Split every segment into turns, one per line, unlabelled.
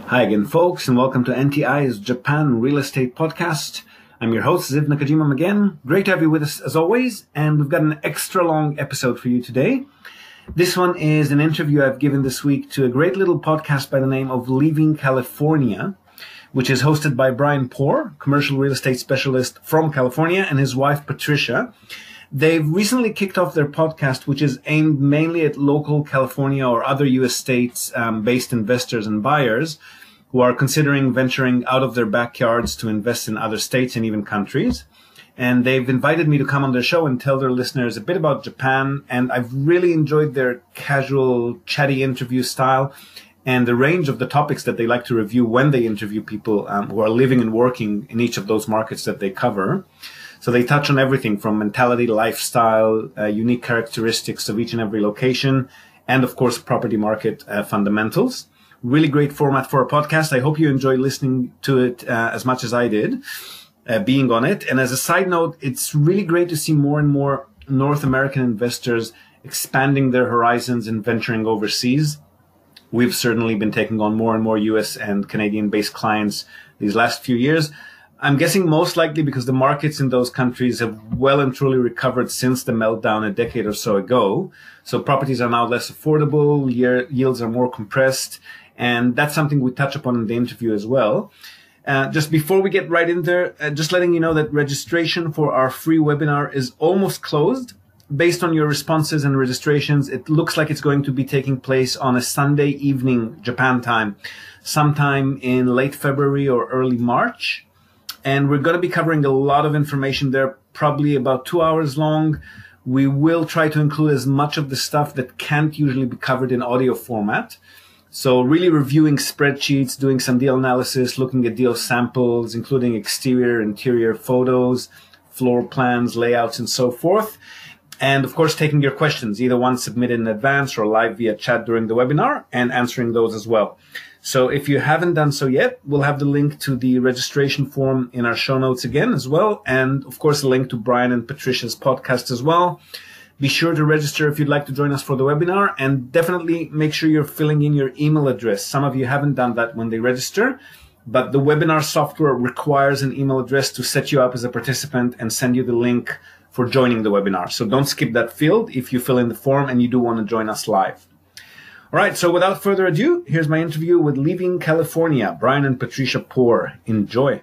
Hi again, folks, and welcome to NTI's Japan Real Estate Podcast. I'm your host, Ziv Nakajima again. Great to have you with us as always, and we've got an extra long episode for you today. This one is an interview I've given this week to a great little podcast by the name of Leaving California, which is hosted by Brian Poor, commercial real estate specialist from California, and his wife, Patricia. They've recently kicked off their podcast, which is aimed mainly at local California or other U.S. states based investors and buyers who are considering venturing out of their backyards to invest in other states and even countries. And they've invited me to come on their show and tell their listeners a bit about Japan. And I've really enjoyed their casual, chatty interview style and the range of the topics that they like to review when they interview people who are living and working in each of those markets that they cover. So they touch on everything from mentality, lifestyle, unique characteristics of each and every location, and of course, property market fundamentals. Really great format for a podcast. I hope you enjoy listening to it as much as I did, being on it. And as a side note, it's really great to see more and more North American investors expanding their horizons and venturing overseas. We've certainly been taking on more and more US and Canadian-based clients these last few years. I'm guessing most likely because the markets in those countries have well and truly recovered since the meltdown a decade or so ago. So properties are now less affordable, yields are more compressed, and that's something we touch upon in the interview as well. Just before we get right in there, just letting you know that registration for our free webinar is almost closed. Based on your responses and registrations, it looks like it's going to be taking place on a Sunday evening, Japan time, sometime in late February or early March. And we're going to be covering a lot of information there, probably about 2 hours long. We will try to include as much of the stuff that can't usually be covered in audio format. So really reviewing spreadsheets, doing some deal analysis, looking at deal samples, including exterior, interior photos, floor plans, layouts, and so forth. And of course, taking your questions, either one submitted in advance or live via chat during the webinar, and answering those as well. So if you haven't done so yet, we'll have the link to the registration form in our show notes again as well. And of course, a link to Brian and Patricia's podcast as well. Be sure to register if you'd like to join us for the webinar, and definitely make sure you're filling in your email address. Some of you haven't done that when they register, but the webinar software requires an email address to set you up as a participant and send you the link for joining the webinar. So don't skip that field if you fill in the form and you do want to join us live. All right, so without further ado, here's my interview with Leaving California, Brian and Patricia Poor. Enjoy.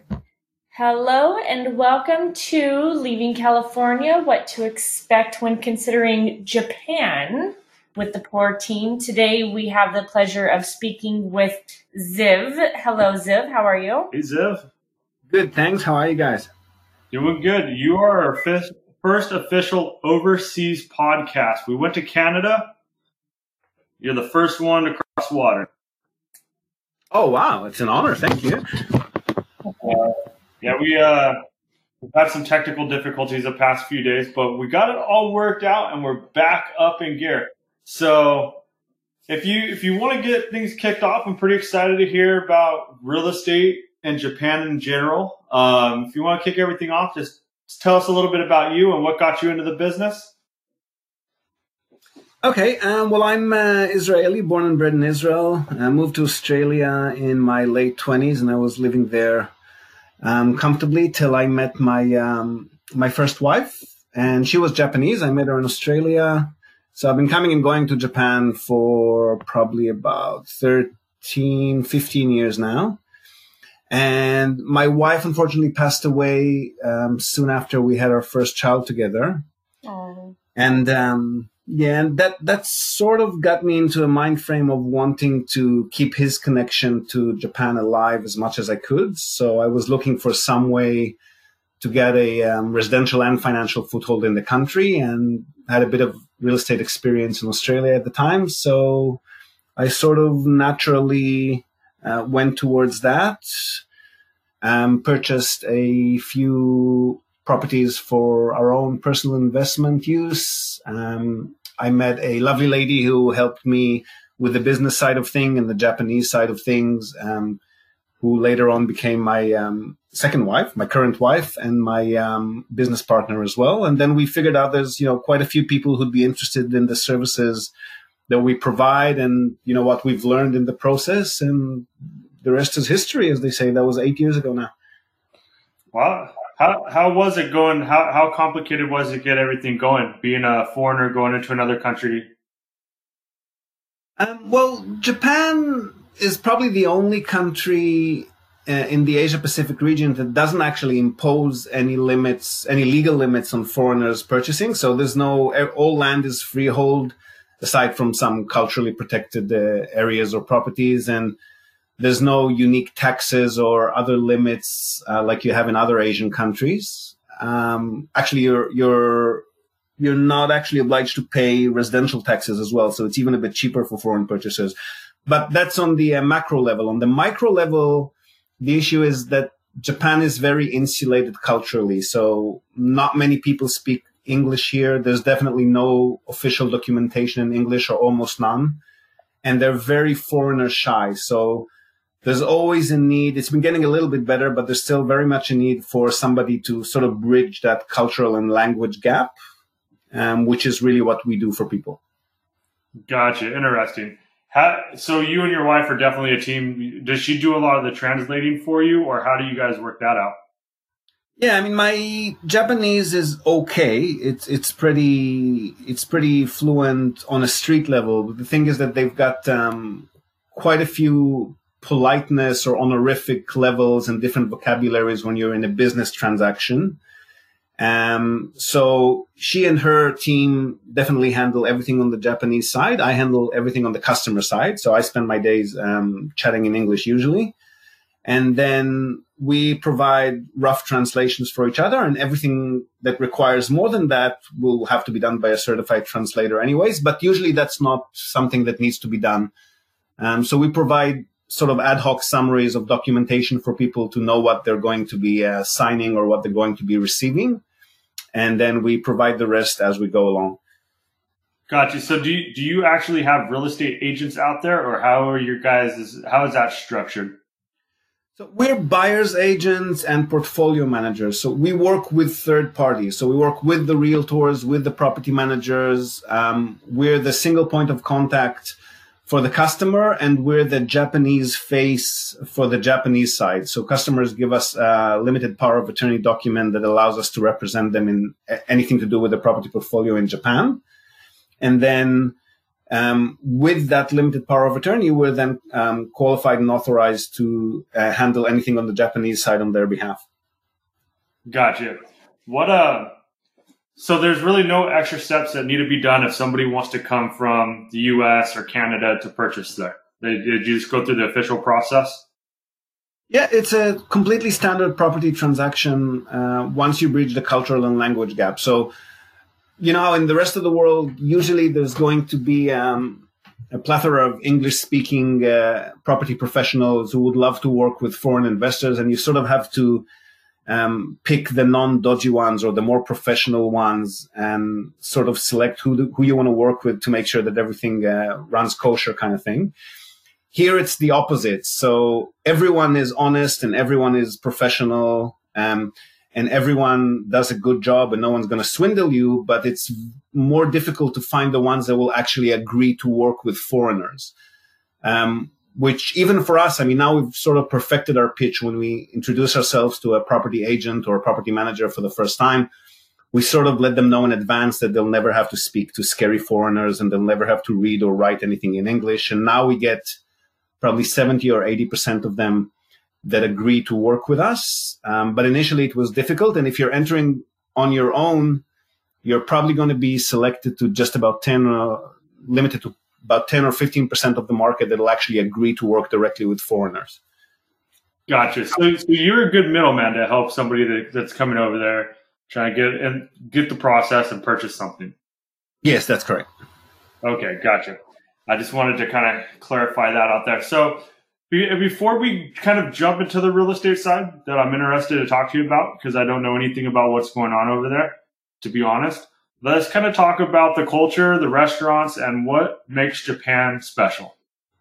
Hello and welcome to Leaving California, What to Expect When Considering Japan with the Poor team. Today we have the pleasure of speaking with Ziv. Hello, Ziv. How are you?
Hey, Ziv.
Good, thanks. How are you guys?
Doing good. You are our first official overseas podcast. We went to Canada. You're the first one to cross water.
Oh, wow. It's an honor. Thank you.
We've had some technical difficulties the past few days, but we got it all worked out and we're back up in gear. So if you want to get things kicked off, I'm pretty excited to hear about real estate and Japan in general. If you want to kick everything off, just tell us a little bit about you and what got you into the business.
Okay, well, I'm Israeli, born and bred in Israel. I moved to Australia in my late 20s, and I was living there comfortably till I met my first wife, and she was Japanese. I met her in Australia. So I've been coming and going to Japan for probably about 13, 15 years now. And my wife, unfortunately, passed away soon after we had our first child together.
Oh.
And and that sort of got me into a mind frame of wanting to keep his connection to Japan alive as much as I could. So I was looking for some way to get a residential and financial foothold in the country, and had a bit of real estate experience in Australia at the time. So I sort of naturally went towards that, purchased a few properties for our own personal investment use. I met a lovely lady who helped me with the business side of things and the Japanese side of things, who later on became my second wife, my current wife, and my business partner as well. And then we figured out there's, quite a few people who'd be interested in the services that we provide and, what we've learned in the process. And the rest is history, as they say. That was 8 years ago now.
Wow. How was it going? How complicated was it to get everything going, being a foreigner going into another country?
Well, Japan is probably the only country in the Asia Pacific region that doesn't actually impose any limits, any legal limits on foreigners purchasing. So there's all land is freehold, aside from some culturally protected areas or properties, and there's no unique taxes or other limits like you have in other Asian countries. Actually, you're not actually obliged to pay residential taxes as well, so it's even a bit cheaper for foreign purchasers. But that's on the macro level. On the micro level, the issue is that Japan is very insulated culturally, so not many people speak English here. There's definitely no official documentation in English, or almost none, and they're very foreigner shy. So there's always a need. It's been getting a little bit better, but there's still very much a need for somebody to sort of bridge that cultural and language gap, which is really what we do for people. Gotcha.
Interesting. So you and your wife are definitely a team. Does she do a lot of the translating for you, or how do you guys work that out?
Yeah, I mean, my Japanese is okay. It's pretty fluent on a street level. But the thing is that they've got quite a few politeness or honorific levels and different vocabularies when you're in a business transaction. So she and her team definitely handle everything on the Japanese side. I handle everything on the customer side. So I spend my days chatting in English usually. And then we provide rough translations for each other, and everything that requires more than that will have to be done by a certified translator anyways. But usually that's not something that needs to be done. So we provide sort of ad hoc summaries of documentation for people to know what they're going to be signing or what they're going to be receiving. And then we provide the rest as we go along.
Gotcha. So do you actually have real estate agents out there, or how is that structured?
So we're buyer's agents and portfolio managers. So we work with third parties. So we work with the realtors, with the property managers. We're the single point of contact for the customer, and we're the Japanese face for the Japanese side. So customers give us a limited power of attorney document that allows us to represent them in anything to do with the property portfolio in Japan. And then with that limited power of attorney, we're then qualified and authorized to handle anything on the Japanese side on their behalf.
Gotcha. So there's really no extra steps that need to be done if somebody wants to come from the U.S. or Canada to purchase there. They just go through the official process?
Yeah, it's a completely standard property transaction once you bridge the cultural and language gap. So, you know, in the rest of the world, usually there's going to be a plethora of English-speaking property professionals who would love to work with foreign investors, and you sort of have to pick the non-dodgy ones or the more professional ones and sort of select who you want to work with to make sure that everything runs kosher, kind of thing. Here it's the opposite. So everyone is honest and everyone is professional, and everyone does a good job, and no one's going to swindle you, but it's more difficult to find the ones that will actually agree to work with foreigners. Which even for us, I mean, now we've sort of perfected our pitch when we introduce ourselves to a property agent or a property manager for the first time. We sort of let them know in advance that they'll never have to speak to scary foreigners and they'll never have to read or write anything in English. And now we get probably 70 or 80% of them that agree to work with us. But initially it was difficult. And if you're entering on your own, you're probably going to be selected to just about limited to about 10 or 15% of the market that will actually agree to work directly with foreigners.
Gotcha. So you're a good middleman to help somebody that's coming over there, trying to get the process and purchase something.
Yes, that's correct.
Okay, gotcha. I just wanted to kind of clarify that out there. So before we kind of jump into the real estate side that I'm interested to talk to you about, because I don't know anything about what's going on over there, to be honest, let's kind of talk about the culture, the restaurants, and what makes Japan special.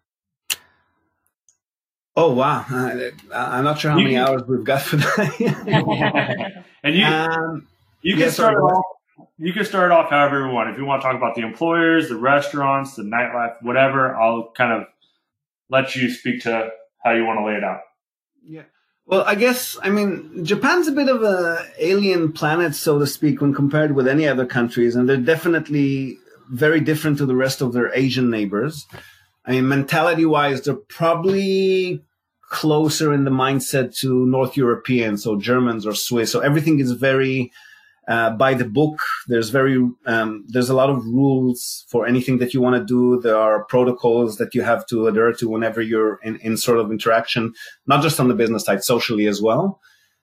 Oh, wow. I'm not sure how many hours we've got for that.
And you can start off. You can start off however you want. If you want to talk about the employers, the restaurants, the nightlife, whatever, I'll kind of let you speak to how you want to lay it out.
Yeah. Well, I guess, I mean, Japan's a bit of a alien planet, so to speak, when compared with any other countries, and they're definitely very different to the rest of their Asian neighbors. I mean, mentality-wise, they're probably closer in the mindset to North Europeans, so Germans or Swiss. So everything is very by the book. There's a lot of rules for anything that you want to do. There are protocols that you have to adhere to whenever you're in sort of interaction, not just on the business side, socially as well.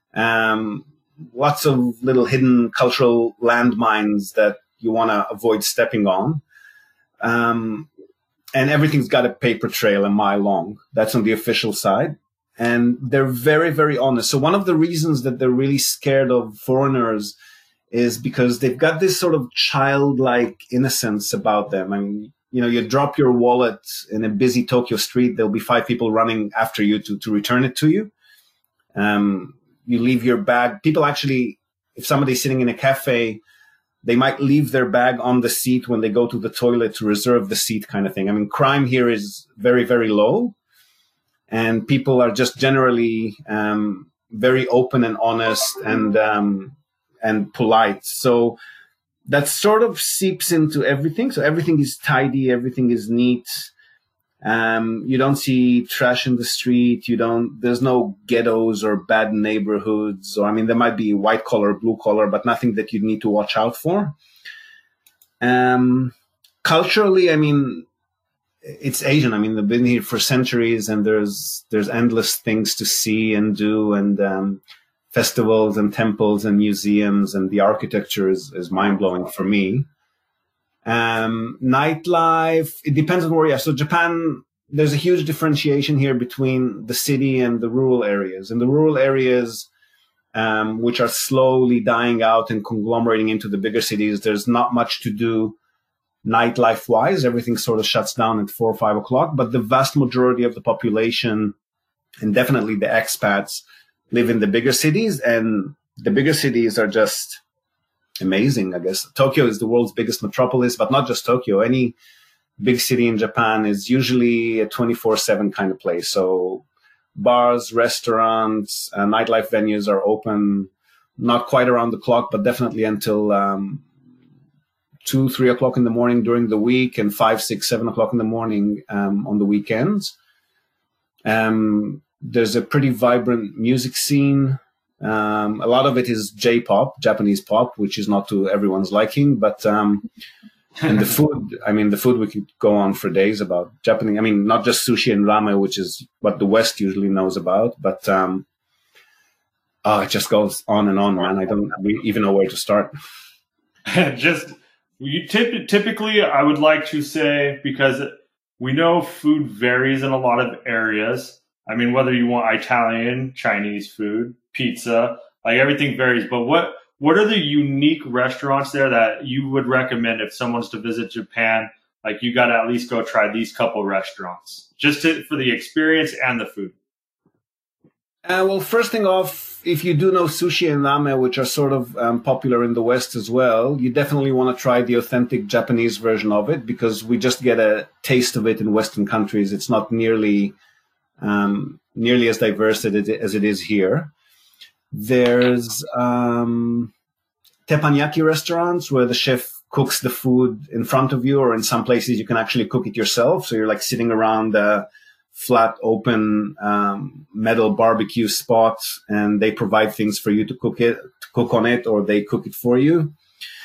Lots of little hidden cultural landmines that you want to avoid stepping on. And everything's got a paper trail a mile long. That's on the official side. And they're very, very honest. So one of the reasons that they're really scared of foreigners is because they've got this sort of childlike innocence about them. I mean, you drop your wallet in a busy Tokyo street, there'll be 5 people running after you to return it to you. You leave your bag. People actually, if somebody's sitting in a cafe, they might leave their bag on the seat when they go to the toilet to reserve the seat, kind of thing. I mean, crime here is very, very low, and people are just generally very open and honest and polite. So that sort of seeps into everything. So everything is tidy, everything is neat. You don't see trash in the street. There's no ghettos or bad neighborhoods. Or, I mean, there might be white collar, blue collar, but nothing that you need to watch out for. Culturally, I mean, it's Asian. I mean, they've been here for centuries, and there's endless things to see and do, and festivals and temples and museums, and the architecture is mind-blowing for me. Nightlife, it depends on where you are. So Japan, there's a huge differentiation here between the city and the rural areas. In the rural areas, which are slowly dying out and conglomerating into the bigger cities, there's not much to do nightlife-wise. Everything sort of shuts down at 4 or 5 o'clock. But the vast majority of the population, and definitely the expats, live in the bigger cities. And the bigger cities are just amazing, I guess. Tokyo is the world's biggest metropolis, but not just Tokyo. Any big city in Japan is usually a 24/7 kind of place. So bars, restaurants, nightlife venues are open, not quite around the clock, but definitely until 2, 3 o'clock in the morning during the week, and 5, 6, 7 o'clock in the morning on the weekends. There's a pretty vibrant music scene. A lot of it is J-pop, Japanese pop, which is not to everyone's liking, but, and the food, I mean, the food we could go on for days about. Japanese, I mean, not just sushi and ramen, which is what the West usually knows about, but, it just goes on and on, man. I don't even know where to start.
Typically, I would like to say, because we know food varies in a lot of areas. I mean, whether you want Italian, Chinese food, pizza, like everything varies. But what are the unique restaurants there that you would recommend if someone's to visit Japan? Like, you got to at least go try these couple restaurants for the experience and the food.
Well, first thing off, if you do know sushi and ramen, which are sort of popular in the West as well, you definitely want to try the authentic Japanese version of it, because we just get a taste of it in Western countries. It's not nearly as diverse as it is here. There's teppanyaki restaurants where the chef cooks the food in front of you, or in some places you can actually cook it yourself. So you're like sitting around a flat, open metal barbecue spot, and they provide things for you to cook on it, or they cook it for you.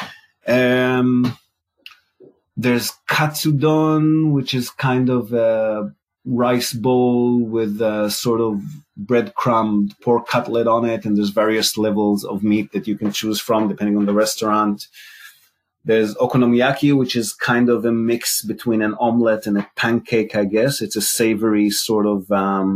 There's katsudon, which is kind of a rice bowl with a sort of breadcrumbed pork cutlet on it, and there's various levels of meat that you can choose from depending on the restaurant. There's okonomiyaki, which is kind of a mix between an omelet and a pancake, I guess. It's a savory sort of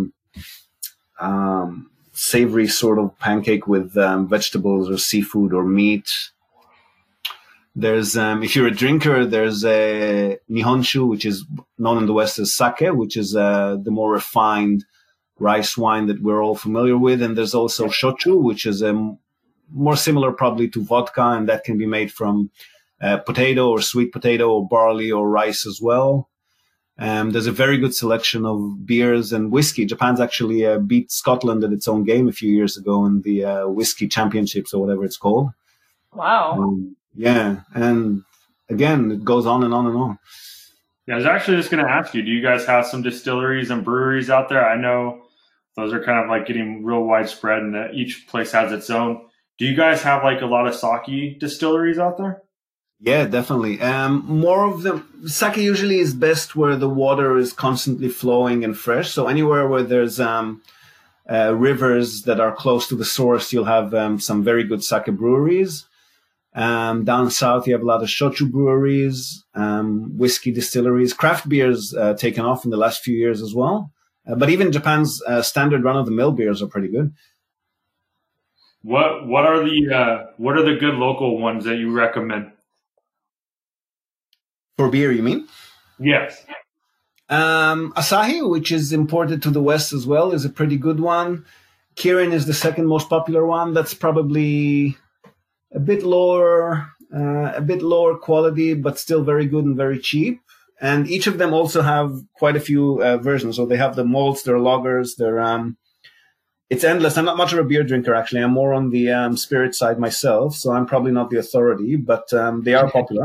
pancake with vegetables or seafood or meat. There's, if you're a drinker, there's a nihonshu, which is known in the West as sake, which is the more refined rice wine that we're all familiar with. And there's also shochu, which is more similar probably to vodka, and that can be made from potato or sweet potato or barley or rice as well. There's a very good selection of beers and whiskey. Japan's actually beat Scotland at its own game a few years ago in the whiskey championships or whatever it's called.
Wow.
Yeah, and again, it goes on and on and on.
Yeah, I was actually just going to ask you, do you guys have some distilleries and breweries out there? I know those are kind of like getting real widespread and that each place has its own. Do you guys have like a lot of sake distilleries out there?
Yeah, definitely. More of them. Sake usually is best where the water is constantly flowing and fresh. So anywhere where there's rivers that are close to the source, you'll have some very good sake breweries. Down south, you have a lot of shochu breweries, whiskey distilleries. Craft beers taken off in the last few years as well. But even Japan's standard run-of-the-mill beers are pretty good.
What are the good local ones that you recommend?
For beer, you mean?
Yes.
Asahi, which is imported to the West as well, is a pretty good one. Kirin is the second most popular one. That's probably a bit lower quality, but still very good and very cheap. And each of them also have quite a few versions. So they have the malts, their lagers, it's endless. I'm not much of a beer drinker, actually. I'm more on the spirit side myself, so I'm probably not the authority, but they are popular.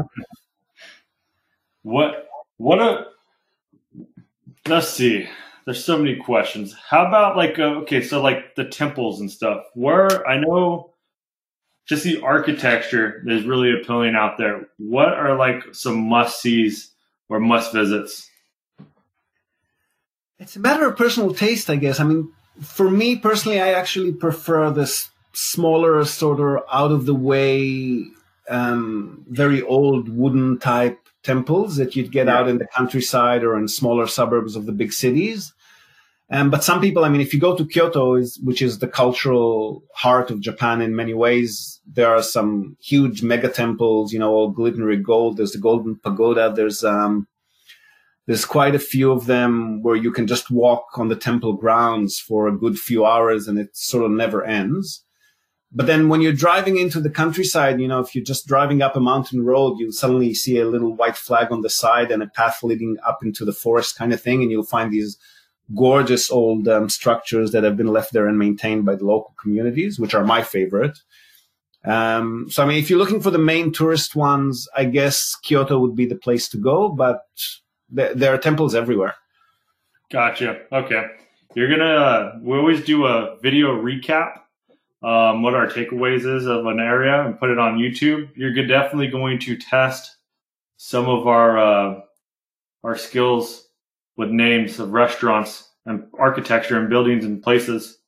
Let's see. There's so many questions. How about so like the temples and stuff, where I know just the architecture is really appealing out there. What are like some must-sees or must-visits?
It's a matter of personal taste, I guess. I mean, for me personally, I actually prefer this smaller, sort of out-of-the-way, very old wooden type temples that you'd get out in the countryside or in smaller suburbs of the big cities. But some people, I mean, if you go to Kyoto, which is the cultural heart of Japan in many ways, there are some huge mega temples, all glittering gold. There's the Golden Pagoda. There's quite a few of them where you can just walk on the temple grounds for a good few hours and it sort of never ends. But then when you're driving into the countryside, if you're just driving up a mountain road, you suddenly see a little white flag on the side and a path leading up into the forest kind of thing. And you'll find these gorgeous old structures that have been left there and maintained by the local communities, which are my favorite. So, I mean, if you're looking for the main tourist ones, I guess Kyoto would be the place to go, but there are temples everywhere.
Gotcha. Okay. We always do a video recap. What our takeaways is of an area and put it on YouTube. You're definitely going to test some of our skills with names of restaurants and architecture and buildings and places.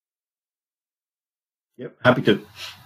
Yep, happy to.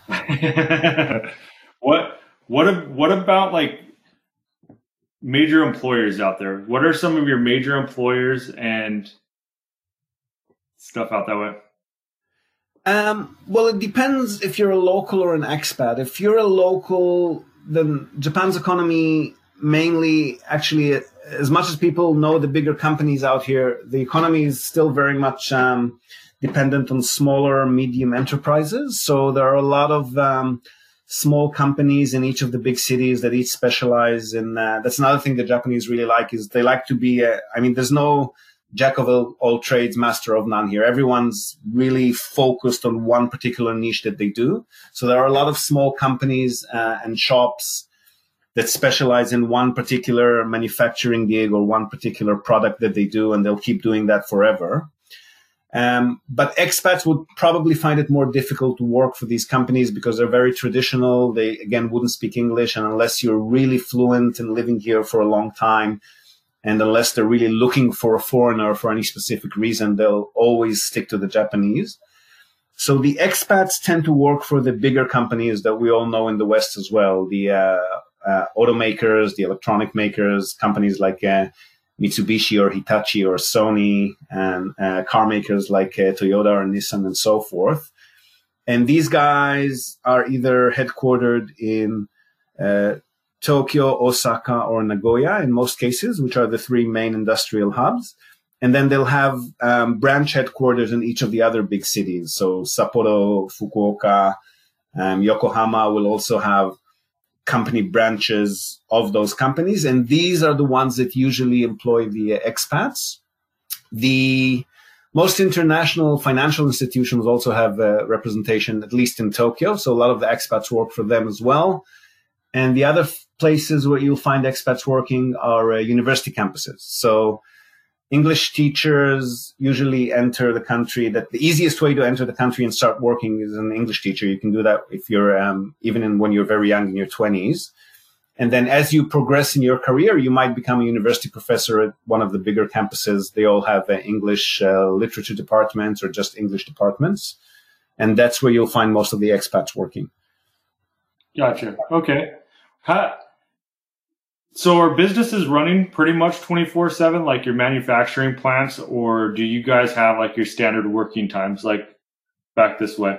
What about like major employers out there? What are some of your major employers and stuff out that way?
Well, it depends if you're a local or an expat. If you're a local, then Japan's economy mainly, actually, as much as people know the bigger companies out here, the economy is still very much dependent on smaller, medium enterprises. So there are a lot of small companies in each of the big cities that each specialize in. That's another thing the Japanese really like, is they like to be, there's no jack of all trades, master of none here. Everyone's really focused on one particular niche that they do. So there are a lot of small companies and shops that specialize in one particular manufacturing gig or one particular product that they do, and they'll keep doing that forever. But expats would probably find it more difficult to work for these companies because they're very traditional. They, again, wouldn't speak English, and unless you're really fluent and living here for a long time, and unless they're really looking for a foreigner for any specific reason, they'll always stick to the Japanese. So the expats tend to work for the bigger companies that we all know in the West as well. The automakers, the electronic makers, companies like Mitsubishi or Hitachi or Sony, and car makers like Toyota or Nissan and so forth. And these guys are either headquartered in Tokyo, Osaka, or Nagoya in most cases, which are the three main industrial hubs. And then they'll have branch headquarters in each of the other big cities. So Sapporo, Fukuoka, Yokohama will also have company branches of those companies. And these are the ones that usually employ the expats. The most international financial institutions also have representation, at least in Tokyo. So a lot of the expats work for them as well. And the other places where you'll find expats working are university campuses. So English teachers usually enter the country. That the easiest way to enter the country and start working is an English teacher. You can do that if you're when you're very young, in your 20s. And then as you progress in your career, you might become a university professor at one of the bigger campuses. They all have English literature departments or just English departments. And that's where you'll find most of the expats working.
Gotcha. Okay. So are businesses running pretty much 24/7, like your manufacturing plants, or do you guys have like your standard working times, like back this way?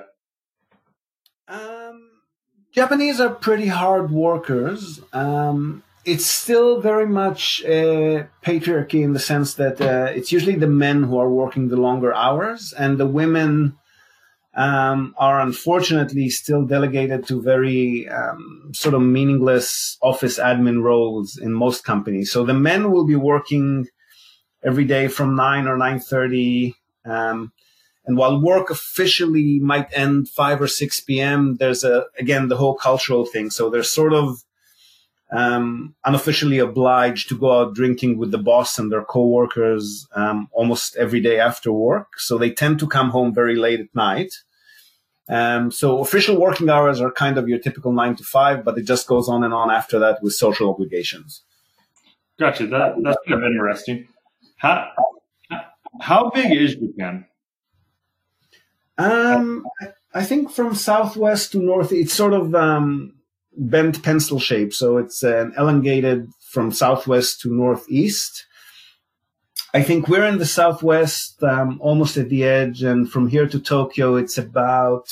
Japanese are pretty hard workers. It's still very much patriarchy in the sense that it's usually the men who are working the longer hours, and the women are unfortunately still delegated to very sort of meaningless office admin roles in most companies. So the men will be working every day from 9 or 9:30. And while work officially might end 5 or 6 p.m., there's again, the whole cultural thing. So they're sort of unofficially obliged to go out drinking with the boss and their coworkers almost every day after work. So they tend to come home very late at night. So official working hours are kind of your typical 9 to 5, but it just goes on and on after that with social obligations.
Gotcha. That's kind of interesting. How big is Japan?
I think from southwest to north, it's sort of bent pencil shape. So it's elongated from southwest to northeast. I think we're in the southwest, almost at the edge. And from here to Tokyo, it's about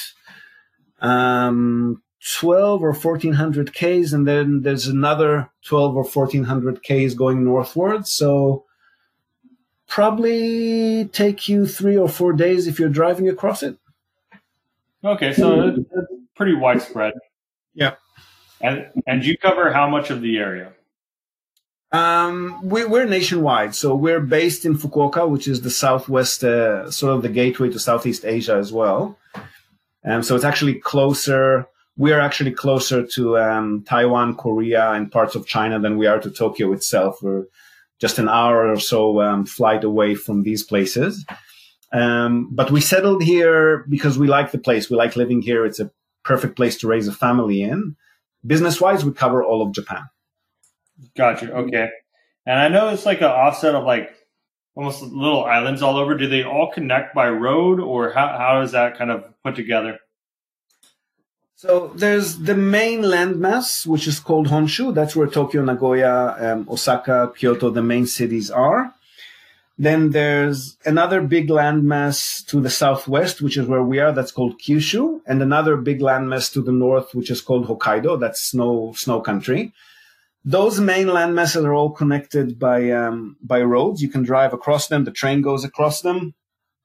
12 or 1400 Ks. And then there's another 12 or 1400 Ks going northwards. So probably take you 3 or 4 days if you're driving across it.
Okay, so it's pretty widespread.
Yeah.
And you cover how much of the area?
We're nationwide. So we're based in Fukuoka, which is the southwest, sort of the gateway to Southeast Asia as well. So it's actually closer. We are actually closer to Taiwan, Korea, and parts of China than we are to Tokyo itself. We're just an hour or so flight away from these places. But we settled here because we like the place. We like living here. It's a perfect place to raise a family in. Business-wise, we cover all of Japan.
Gotcha. Okay. And I know it's like an offset of like almost little islands all over. Do they all connect by road, or how is that kind of put together?
So there's the main landmass, which is called Honshu. That's where Tokyo, Nagoya, Osaka, Kyoto, the main cities are. Then there's another big landmass to the southwest, which is where we are. That's called Kyushu. And another big landmass to the north, which is called Hokkaido. That's snow country. Those main landmasses are all connected by roads. You can drive across them. The train goes across them.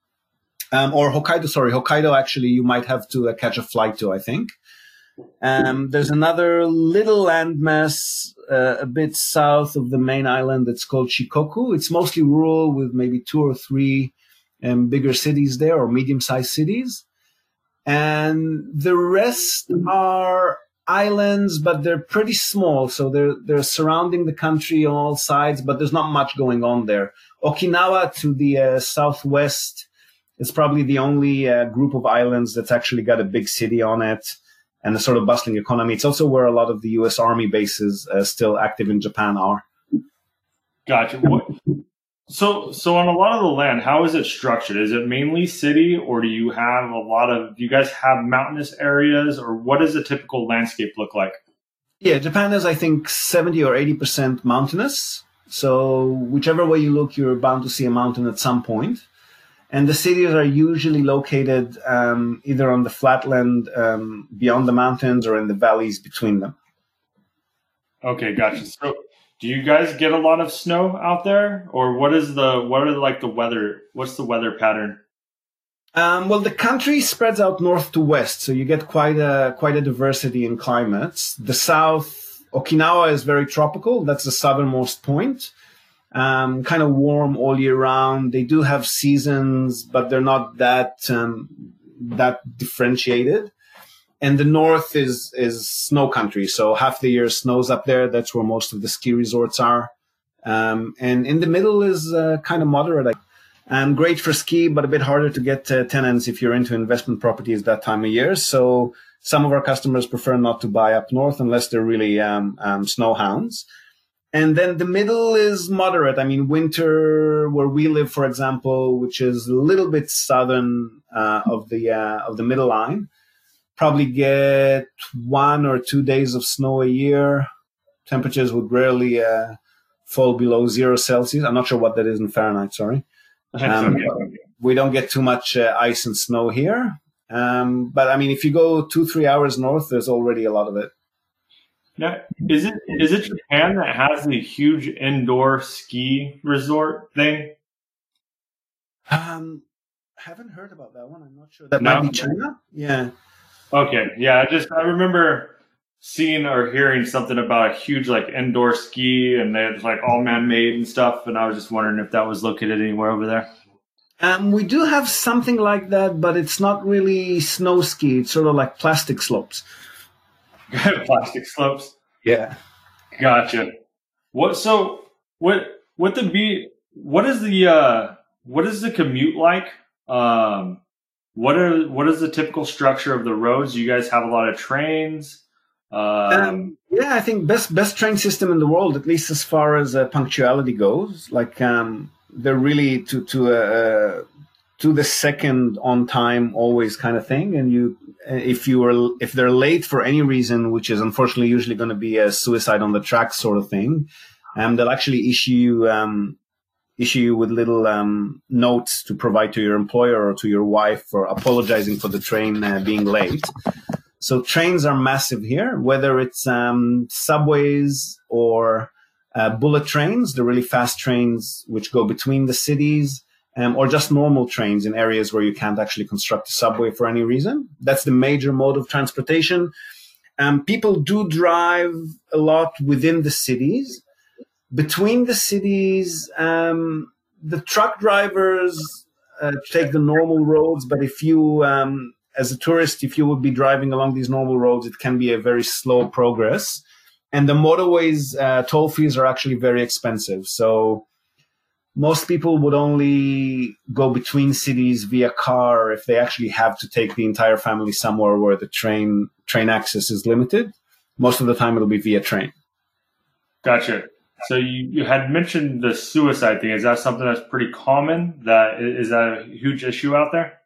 Hokkaido, actually, you might have to catch a flight to, I think. There's another little landmass a bit south of the main island that's called Shikoku. It's mostly rural with maybe 2 or 3 bigger cities there, or medium-sized cities. And the rest are islands, but they're pretty small. So they're surrounding the country on all sides, but there's not much going on there. Okinawa to the southwest is probably the only group of islands that's actually got a big city on it and a sort of bustling economy. It's also where a lot of the U.S. Army bases still active in Japan are.
Gotcha. So on a lot of the land, how is it structured? Is it mainly city, or do you guys have mountainous areas, or what does a typical landscape look like?
Yeah, Japan is, I think, 70 or 80% mountainous. So whichever way you look, you're bound to see a mountain at some point. And the cities are usually located either on the flatland beyond the mountains or in the valleys between them.
Okay, gotcha. So do you guys get a lot of snow out there, or what's the weather pattern?
Well, the country spreads out north to west, so you get quite a diversity in climates. The south Okinawa is very tropical. That's the southernmost point. Kind of warm all year round. They do have seasons, but they're not that differentiated. And the north is snow country. So half the year snows up there. That's where most of the ski resorts are. And in the middle is kind of moderate. Great for ski, but a bit harder to get tenants if you're into investment properties that time of year. So some of our customers prefer not to buy up north unless they're really snow hounds. And then the middle is moderate. I mean, winter where we live, for example, which is a little bit southern of the middle line, probably get 1 or 2 days of snow a year. Temperatures would rarely fall below 0 Celsius. I'm not sure what that is in Fahrenheit, sorry. We don't get too much ice and snow here. But I mean, if you go 2-3 hours north, there's already a lot of it.
Now, is it Japan that has the huge indoor ski resort thing?
Haven't heard about that one. I'm not sure. That might be China. Yeah.
Okay. Yeah. I remember seeing or hearing something about a huge like indoor ski, and it's like all man-made and stuff. And I was just wondering if that was located anywhere over there.
We do have something like that, but it's not really snow ski. It's sort of like plastic slopes.
Plastic slopes.
Yeah.
Gotcha. What is the commute like? What is the typical structure of the roads? Do you guys have a lot of trains?
Yeah, I think best train system in the world, at least as far as punctuality goes. Like they're really to the second on time always kind of thing. And if they're late for any reason, which is unfortunately usually going to be a suicide on the track sort of thing, they'll actually issue you with little notes to provide to your employer or to your wife for apologizing for the train being late. So trains are massive here, whether it's subways or bullet trains, the really fast trains which go between the cities, or just normal trains in areas where you can't actually construct a subway for any reason. That's the major mode of transportation. People do drive a lot within the cities. Between the cities, the truck drivers take the normal roads, but if you, as a tourist, if you would be driving along these normal roads, it can be a very slow progress. And the motorways, toll fees are actually very expensive. So most people would only go between cities via car if they actually have to take the entire family somewhere where the train access is limited. Most of the time it'll be via train.
Gotcha. So you had mentioned the suicide thing. Is that something that's pretty common? Is that a huge issue out there?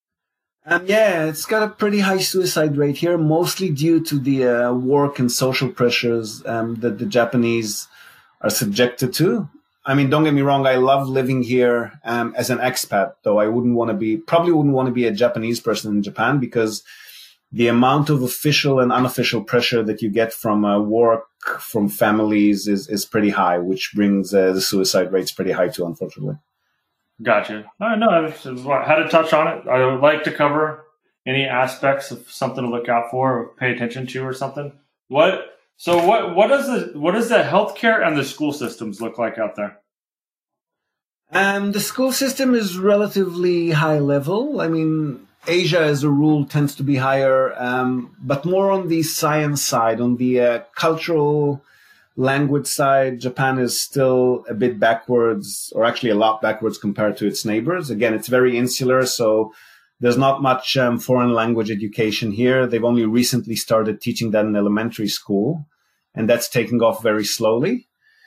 Yeah, it's got a pretty high suicide rate here, mostly due to the work and social pressures that the Japanese are subjected to. I mean, don't get me wrong, I love living here as an expat, though probably wouldn't want to be a Japanese person in Japan, because the amount of official and unofficial pressure that you get from work, from families is pretty high, which brings the suicide rates pretty high too, unfortunately.
Gotcha. I know I had to touch on it. I would like to cover any aspects of something to look out for or pay attention to or something. What does the healthcare and the school systems look like out there?
The school system is relatively high level. I mean, Asia as a rule tends to be higher, but more on the science side, on the cultural language side, Japan is still a bit backwards, or actually a lot backwards compared to its neighbors. Again, it's very insular, so there's not much foreign language education here. They've only recently started teaching that in elementary school, and that's taking off very slowly.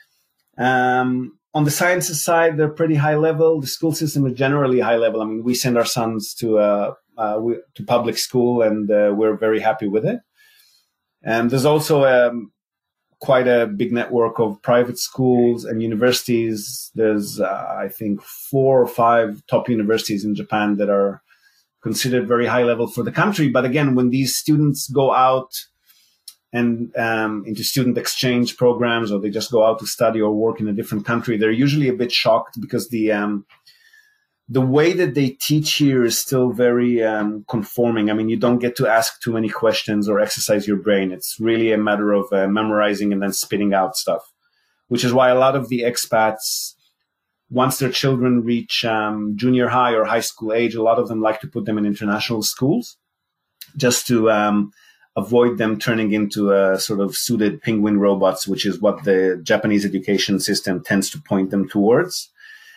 On the sciences side, they're pretty high level. The school system is generally high level. I mean, we send our sons to public school, and we're very happy with it. There's also quite a big network of private schools and universities. There's, I think, 4 or 5 top universities in Japan that are considered very high level for the country. But again, when these students go out and into student exchange programs, or they just go out to study or work in a different country, they're usually a bit shocked because the the way that they teach here is still very conforming. I mean, you don't get to ask too many questions or exercise your brain. It's really a matter of memorizing and then spitting out stuff, which is why a lot of the expats, once their children reach junior high or high school age, a lot of them like to put them in international schools just to avoid them turning into a sort of suited penguin robots, which is what the Japanese education system tends to point them towards.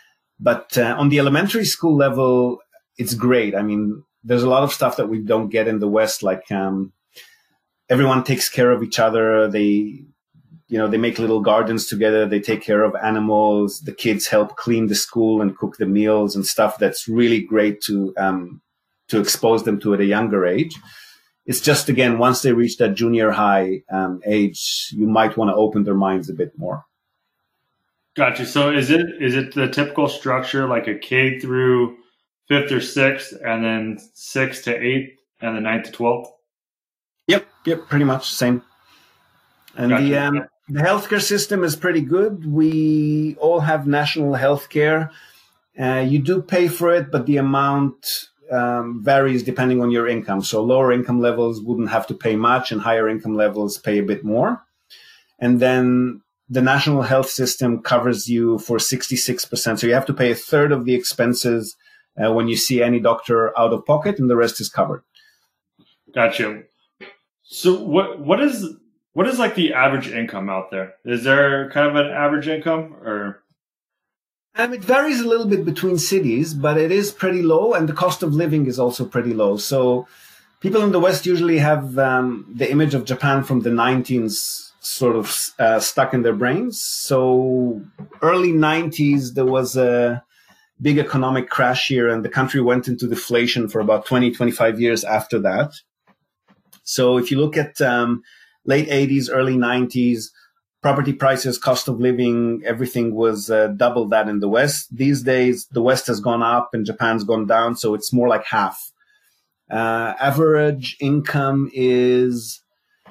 But on the elementary school level, it's great. I mean, there's a lot of stuff that we don't get in the West, like everyone takes care of each other. They make little gardens together. They take care of animals. The kids help clean the school and cook the meals and stuff. That's really great to expose them to at a younger age. It's just, again, once they reach that junior high age, you might want to open their minds a bit more.
Gotcha. So is it the typical structure, like a K through 5th or 6th, and then 6th to 8th, and then 9th to 12th?
Yep, pretty much same. And
Gotcha.
the healthcare system is pretty good. We all have national healthcare. You do pay for it, but the amount varies depending on your income. So lower income levels wouldn't have to pay much, and higher income levels pay a bit more. And then the national health system covers you for 66%. So you have to pay a third of the expenses when you see any doctor out of pocket, and the rest is covered.
Gotcha. So what is like the average income out there? Is there kind of an average income, or?
It varies a little bit between cities, but it is pretty low, and the cost of living is also pretty low. So people in the West usually have the image of Japan from the 19s sort of stuck in their brains. So early 90s, there was a big economic crash here, and the country went into deflation for about 20, 25 years after that. So if you look at late 80s, early 90s, property prices, cost of living, everything was double that in the West. These days, the West has gone up and Japan's gone down, so it's more like half. Average income is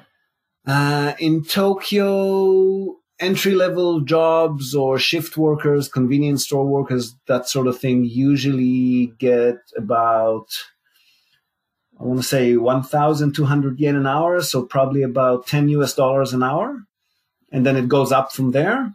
in Tokyo, entry-level jobs or shift workers, convenience store workers, that sort of thing, usually get about, I want to say 1,200 yen an hour, so probably about $10 an hour. And then it goes up from there.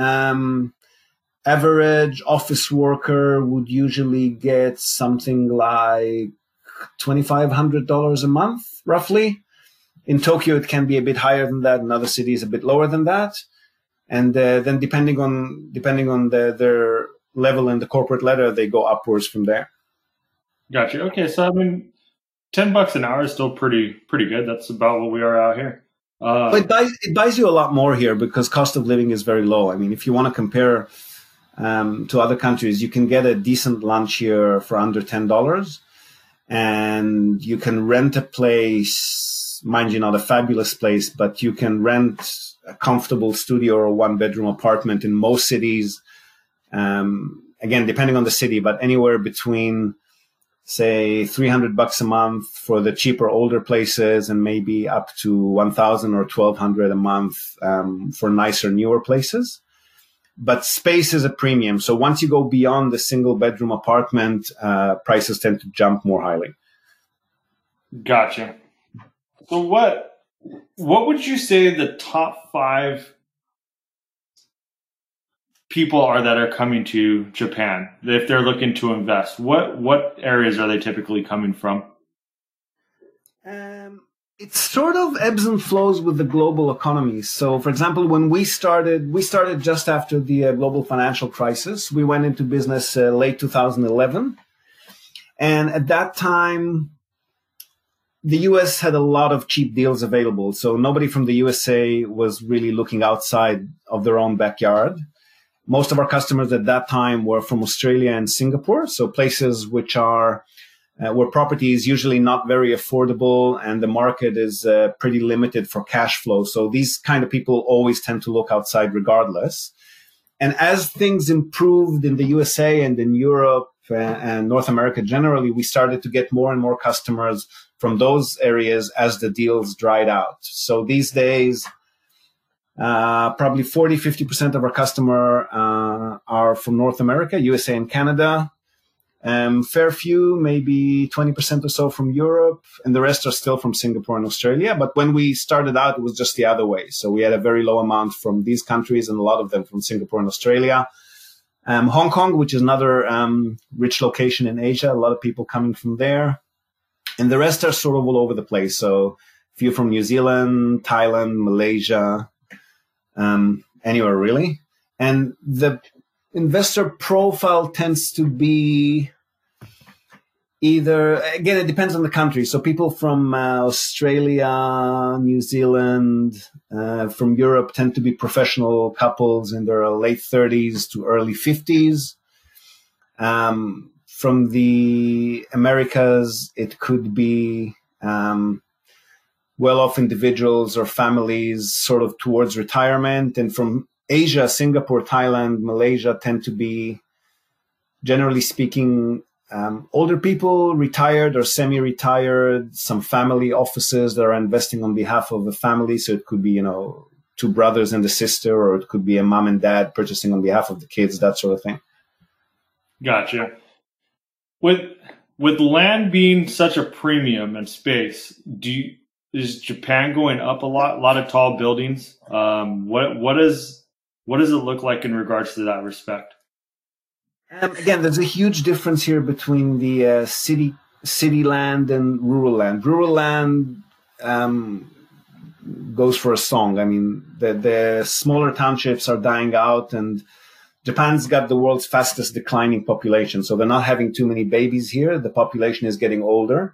Average office worker would usually get something like $2,500 a month, roughly. In Tokyo, it can be a bit higher than that. In other cities, a bit lower than that. And then depending on their level in the corporate ladder, they go upwards from there.
Gotcha. Okay, so I mean, $10 an hour is still pretty good. That's about what we are out here.
But it buys you a lot more here because cost of living is very low. I mean, if you want to compare to other countries, you can get a decent lunch here for under $10, and you can rent a place. Mind you, not a fabulous place, but you can rent a comfortable studio or a one-bedroom apartment in most cities. Again, depending on the city, but anywhere between, say, $300 a month for the cheaper, older places, and maybe up to $1,000 or $1,200 a month for nicer, newer places. But space is a premium. So once you go beyond the single-bedroom apartment, prices tend to jump more highly.
Gotcha. So what would you say the top 5 people are that are coming to Japan if they're looking to invest? What areas are they typically coming from?
It sort of ebbs and flows with the global economy. So, for example, when we started just after the global financial crisis. We went into business late 2011. And at that time, the US had a lot of cheap deals available. So nobody from the USA was really looking outside of their own backyard. Most of our customers at that time were from Australia and Singapore. So places which are where property is usually not very affordable and the market is pretty limited for cash flow. So these kind of people always tend to look outside regardless. And as things improved in the USA and in Europe and North America generally, we started to get more and more customers from those areas as the deals dried out. So these days, probably 40-50% of our customer are from North America, USA and Canada. Fair few, maybe 20% or so from Europe, and the rest are still from Singapore and Australia. But when we started out, it was just the other way. So we had a very low amount from these countries and a lot of them from Singapore and Australia. Hong Kong, which is another rich location in Asia, a lot of people coming from there. And the rest are sort of all over the place. So a few from New Zealand, Thailand, Malaysia, anywhere really. And the investor profile tends to be either, again, it depends on the country. So people from Australia, New Zealand, from Europe tend to be professional couples in their late 30s to early 50s. From the Americas, it could be well-off individuals or families sort of towards retirement. And from Asia, Singapore, Thailand, Malaysia tend to be, generally speaking, older people, retired or semi-retired, some family offices that are investing on behalf of a family. So it could be, two brothers and a sister, or it could be a mom and dad purchasing on behalf of the kids, that sort of thing.
Gotcha. With land being such a premium in space, is Japan going up a lot of tall buildings? What does it look like in regards to that respect?
Again, there's a huge difference here between the city land and rural land. Rural land goes for a song. I mean, the smaller townships are dying out, and Japan's got the world's fastest declining population. So they're not having too many babies here. The population is getting older.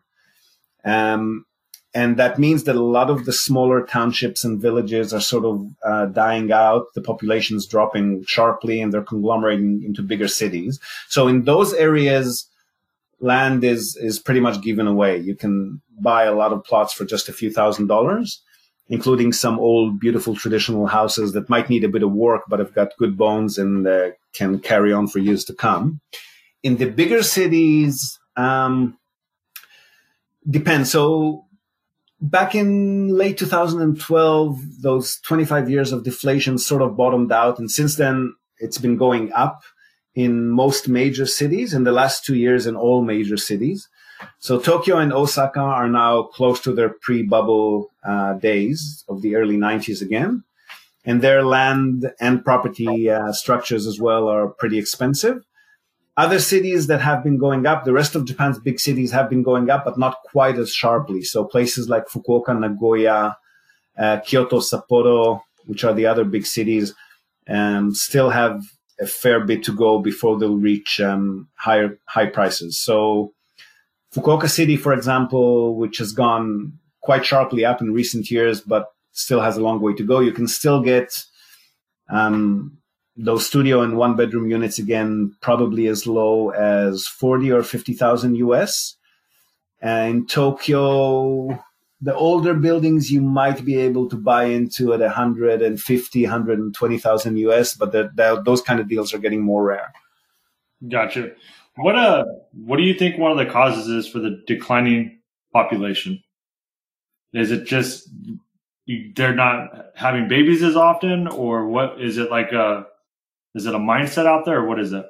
And that means that a lot of the smaller townships and villages are sort of dying out. The population is dropping sharply, and they're conglomerating into bigger cities. So in those areas, land is pretty much given away. You can buy a lot of plots for just a few $1,000s, including some old, beautiful traditional houses that might need a bit of work, but have got good bones and can carry on for years to come. In the bigger cities, depends. So back in late 2012, those 25 years of deflation sort of bottomed out. And since then, it's been going up in most major cities, in the last 2 years in all major cities. So Tokyo and Osaka are now close to their pre-bubble days of the early 90s again. And their land and property structures as well are pretty expensive. Other cities that have been going up, the rest of Japan's big cities have been going up, but not quite as sharply. So places like Fukuoka, Nagoya, Kyoto, Sapporo, which are the other big cities, still have a fair bit to go before they'll reach high prices. So Fukuoka City, for example, which has gone quite sharply up in recent years, but still has a long way to go. You can still get those studio and one-bedroom units again, probably as low as 40 or 50,000 US. And Tokyo, the older buildings you might be able to buy into at 150, 120,000 US, but those kind of deals are getting more rare.
Gotcha. What do you think one of the causes is for the declining population? Is it just they're not having babies as often, or what is it like is it a mindset out there, or what is it?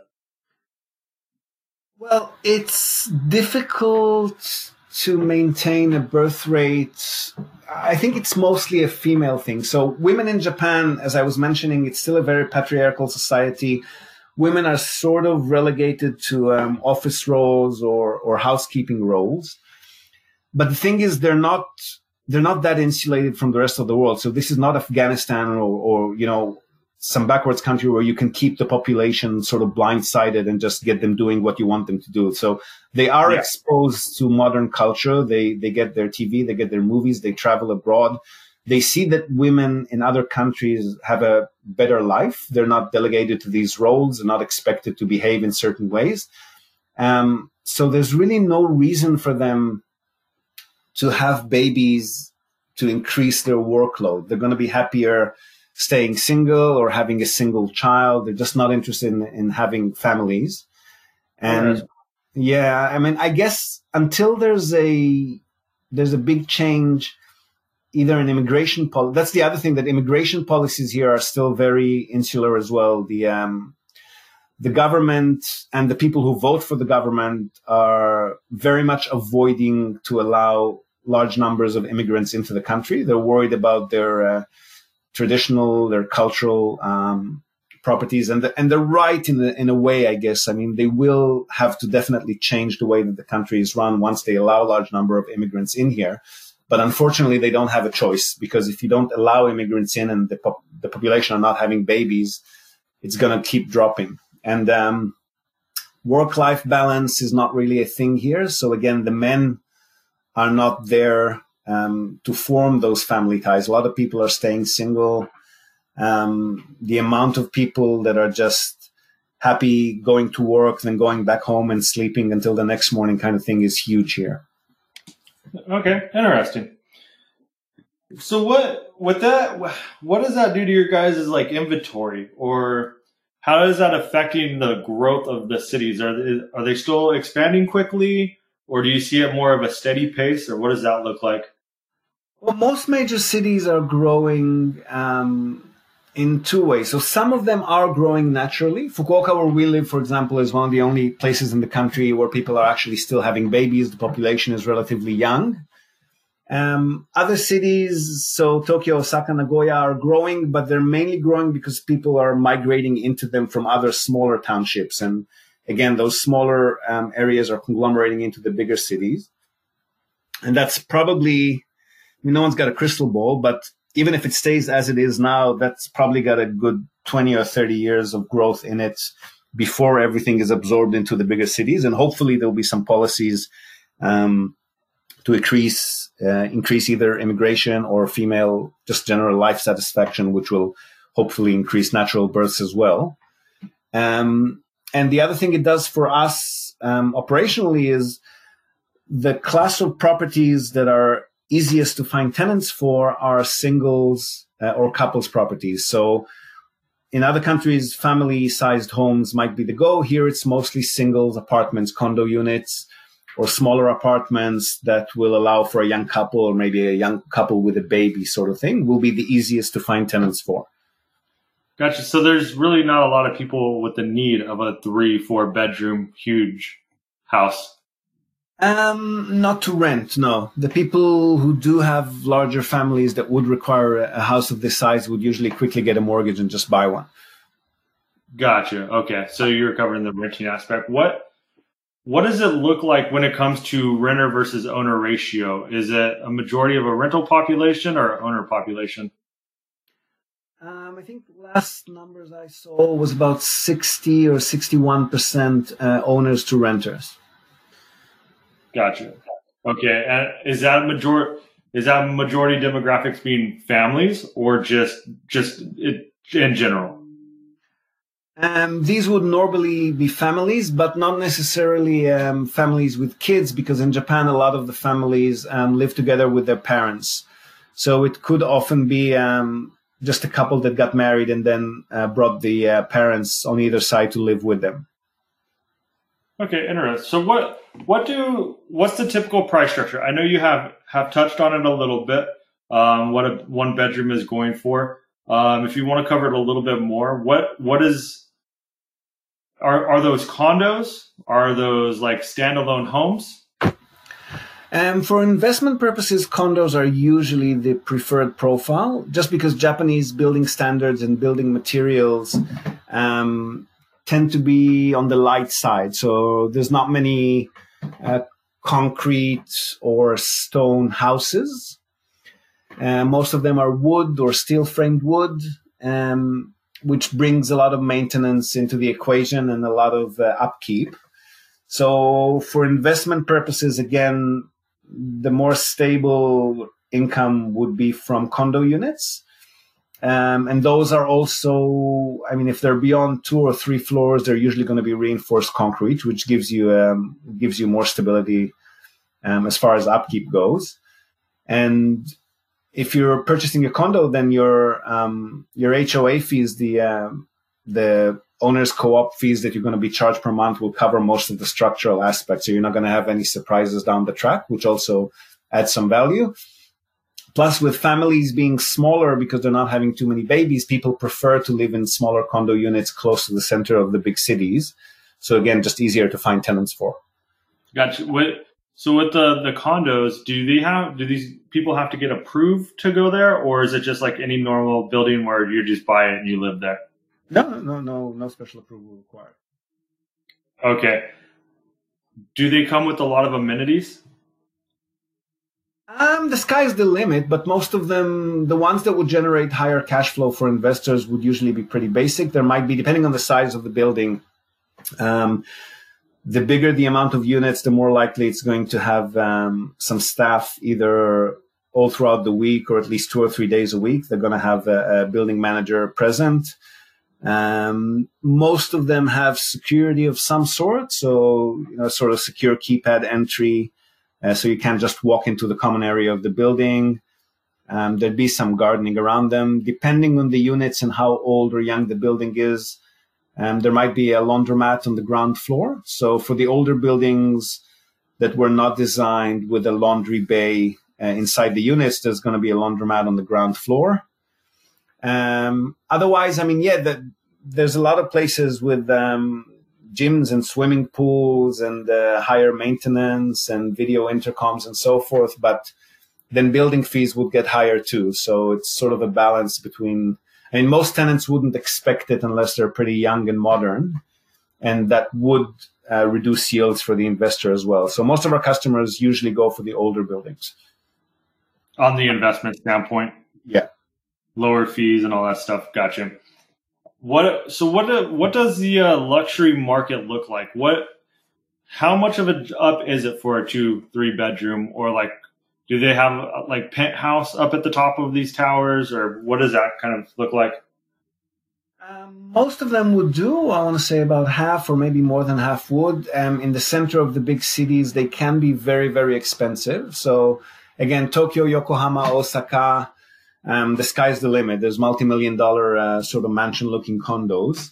Well, it's difficult to maintain a birth rate. I think it's mostly a female thing. So women in Japan, as I was mentioning, it's still a very patriarchal society. Women are sort of relegated to office roles or housekeeping roles. But the thing is, they're not that insulated from the rest of the world. So this is not Afghanistan or some backwards country where you can keep the population sort of blindsided and just get them doing what you want them to do. So they are exposed to modern culture. They get their TV, they get their movies, they travel abroad. They see that women in other countries have a better life. They're not delegated to these roles. They're not expected to behave in certain ways. So there's really no reason for them to have babies to increase their workload. They're going to be happier staying single or having a single child. They're just not interested in having families. And I guess until there's a big change, either in immigration policy, that's the other thing, that immigration policies here are still very insular as well. The the government and the people who vote for the government are very much avoiding to allow large numbers of immigrants into the country. They're worried about their traditional, their cultural properties, and they're right in a way, I guess. I mean, they will have to definitely change the way that the country is run once they allow a large number of immigrants in here. But unfortunately, they don't have a choice, because if you don't allow immigrants in and the population are not having babies, it's going to keep dropping. And work-life balance is not really a thing here. So again, the men are not there to form those family ties. A lot of people are staying single. The amount of people that are just happy going to work, then going back home and sleeping until the next morning kind of thing is huge here.
Okay, interesting. So what does that do to your guys' like inventory, or how is that affecting the growth of the cities? Are they still expanding quickly, or do you see it more of a steady pace, or what does that look like?
Well, most major cities are growing in two ways. So some of them are growing naturally. Fukuoka, where we live, for example, is one of the only places in the country where people are actually still having babies. The population is relatively young. Other cities, so Tokyo, Osaka, Nagoya, are growing, but they're mainly growing because people are migrating into them from other smaller townships. And again, those smaller areas are conglomerating into the bigger cities. And that's probably, no one's got a crystal ball, but even if it stays as it is now, that's probably got a good 20 or 30 years of growth in it before everything is absorbed into the bigger cities. And hopefully there'll be some policies to increase either immigration or female, just general life satisfaction, which will hopefully increase natural births as well. And the other thing it does for us operationally is the class of properties that are easiest to find tenants for are singles or couples properties. So in other countries, family-sized homes might be the go. Here, it's mostly singles, apartments, condo units, or smaller apartments that will allow for a young couple or maybe a young couple with a baby sort of thing will be the easiest to find tenants for.
Gotcha. So there's really not a lot of people with the need of a 3-4 bedroom huge house.
Not to rent, no. The people who do have larger families that would require a house of this size would usually quickly get a mortgage and just buy one.
Gotcha. Okay. So you're covering the renting aspect. What does it look like when it comes to renter versus owner ratio? Is it a majority of a rental population or owner population?
I think the last numbers I saw was about 60 or 61% owners to renters.
Gotcha. Okay. And is that majority demographics being families or just in general?
These would normally be families, but not necessarily families with kids, because in Japan, a lot of the families live together with their parents. So it could often be just a couple that got married and then brought the parents on either side to live with them.
Okay, interesting. So what's the typical price structure? I know you have touched on it a little bit. What a one bedroom is going for. If you want to cover it a little bit more, are those condos? Are those like standalone homes?
For investment purposes, condos are usually the preferred profile, just because Japanese building standards and building materials tend to be on the light side. So there's not many concrete or stone houses. Most of them are wood or steel framed wood, which brings a lot of maintenance into the equation and a lot of upkeep. So for investment purposes, again, the more stable income would be from condo units. And those are also, I mean, if they're beyond 2 or 3 floors, they're usually going to be reinforced concrete, which gives you more stability as far as upkeep goes. And if you're purchasing a condo, then your HOA fees, the owner's co-op fees that you're going to be charged per month will cover most of the structural aspects. So you're not going to have any surprises down the track, which also adds some value. Plus, with families being smaller because they're not having too many babies, people prefer to live in smaller condo units close to the center of the big cities. So again, just easier to find tenants for.
Gotcha. So with the condos, do these people have to get approved to go there, or is it just like any normal building where you just buy it and you live there?
No special approval required.
Okay. Do they come with a lot of amenities?
The sky's the limit, but most of them, the ones that would generate higher cash flow for investors, would usually be pretty basic. There might be, depending on the size of the building, the bigger the amount of units, the more likely it's going to have some staff either all throughout the week or at least 2 or 3 days a week. They're going to have a building manager present. Most of them have security of some sort, so sort of secure keypad entry. So you can't just walk into the common area of the building. There'd be some gardening around them. Depending on the units and how old or young the building is, there might be a laundromat on the ground floor. So for the older buildings that were not designed with a laundry bay inside the units, there's going to be a laundromat on the ground floor. Otherwise, there's a lot of places with gyms and swimming pools and higher maintenance and video intercoms and so forth, but then building fees would get higher too. So it's sort of a balance between, most tenants wouldn't expect it unless they're pretty young and modern, and that would reduce yields for the investor as well. So most of our customers usually go for the older buildings.
On the investment standpoint?
Yeah.
Lower fees and all that stuff. Gotcha. What does the luxury market look like? How much of a up is it for a 2-3 bedroom, or like, do they have like penthouse up at the top of these towers, or what does that kind of look like?
Most of them would do. I want to say about half or maybe more than half would. In the center of the big cities, they can be very, very expensive. So again, Tokyo, Yokohama, Osaka, the sky's the limit. There's multi-million-dollar sort of mansion-looking condos.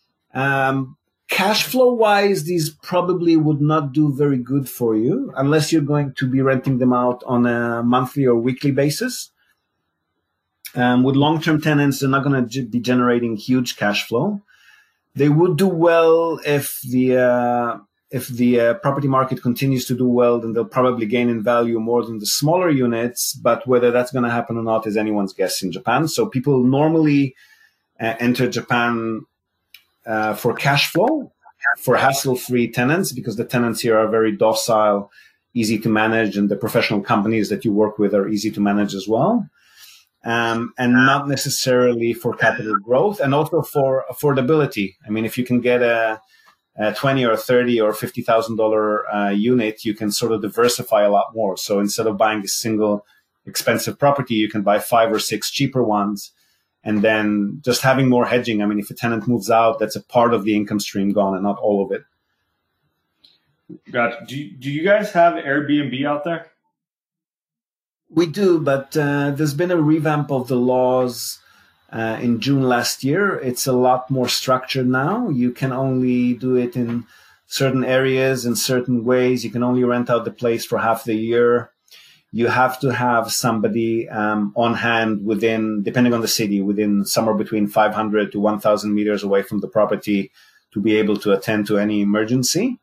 Cash flow-wise, these probably would not do very good for you unless you're going to be renting them out on a monthly or weekly basis. With long-term tenants, they're not going to be generating huge cash flow. They would do well if the property market continues to do well, then they'll probably gain in value more than the smaller units. But whether that's going to happen or not is anyone's guess in Japan. So people normally enter Japan for cash flow, for hassle-free tenants, because the tenants here are very docile, easy to manage, and the professional companies that you work with are easy to manage as well. And not necessarily for capital growth, and also for affordability. If you can get a $20 or $30 or $50,000 unit, you can sort of diversify a lot more. So instead of buying a single expensive property, you can buy 5 or 6 cheaper ones, and then just having more hedging. If a tenant moves out, that's a part of the income stream gone and not all of it.
Gotcha. Do you guys have Airbnb out there?
We do, but there's been a revamp of the laws in June last year. It's a lot more structured now. You can only do it in certain areas in certain ways. You can only rent out the place for half the year. You have to have somebody on hand within, depending on the city, within somewhere between 500 to 1,000 meters away from the property to be able to attend to any emergency.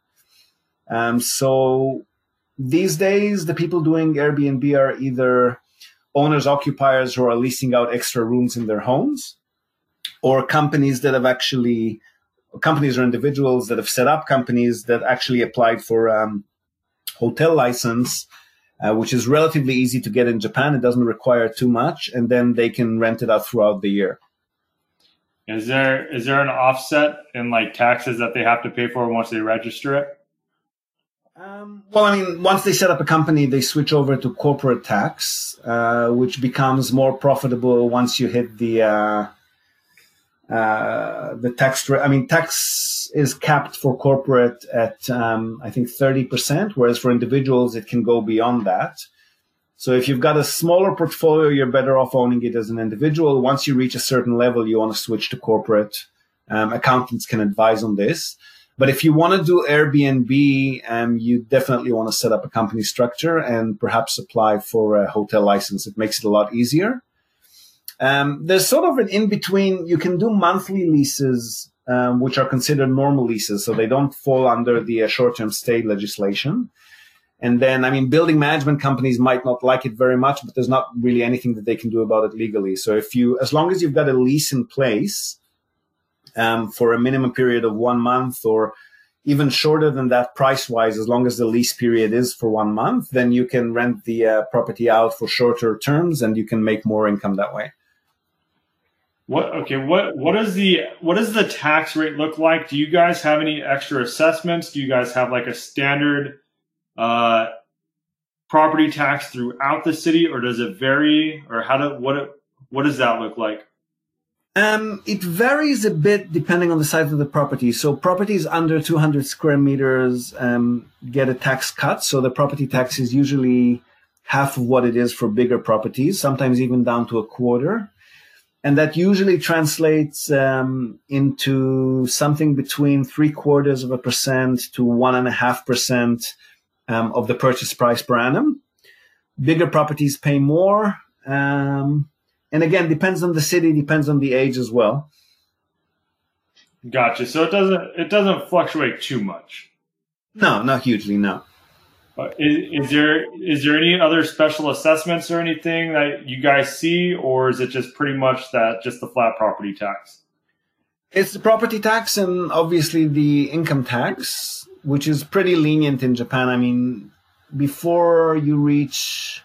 So these days, the people doing Airbnb are either owners, occupiers who are leasing out extra rooms in their homes, or companies or individuals that have set up companies that actually applied for hotel license, which is relatively easy to get in Japan. It doesn't require too much, and then they can rent it out throughout the year.
Is there an offset in like taxes that they have to pay for once they register it?
Once they set up a company, they switch over to corporate tax, which becomes more profitable once you hit the tax rate. Tax is capped for corporate at, I think 30%, whereas for individuals, it can go beyond that. So if you've got a smaller portfolio, you're better off owning it as an individual. Once you reach a certain level, you want to switch to corporate. Accountants can advise on this. But if you want to do Airbnb, you definitely want to set up a company structure and perhaps apply for a hotel license. It makes it a lot easier. There's sort of an in-between. You can do monthly leases, which are considered normal leases, so they don't fall under the short-term stay legislation. And then, I mean, building management companies might not like it very much, but there's not really anything that they can do about it legally. So as long as you've got a lease in place, for a minimum period of 1 month or even shorter than that price-wise, as long as the lease period is for 1 month, then you can rent the property out for shorter terms and you can make more income that way.
What does the tax rate look like? Do you guys have any extra assessments? Do you guys have like a standard property tax throughout the city, or does it vary, or what does that look like?
It varies a bit depending on the size of the property. So properties under 200 square meters get a tax cut. So the property tax is usually half of what it is for bigger properties, sometimes even down to a quarter. And that usually translates into something between 0.75% to 1.5% of the purchase price per annum. Bigger properties pay more. And again, depends on the city, depends on the age as well.
Gotcha. So it doesn't fluctuate too much.
No, not hugely. No.
Is there any other special assessments or anything that you guys see, or is it just pretty much just the flat property tax?
It's the property tax and obviously the income tax, which is pretty lenient in Japan. I mean, before you reach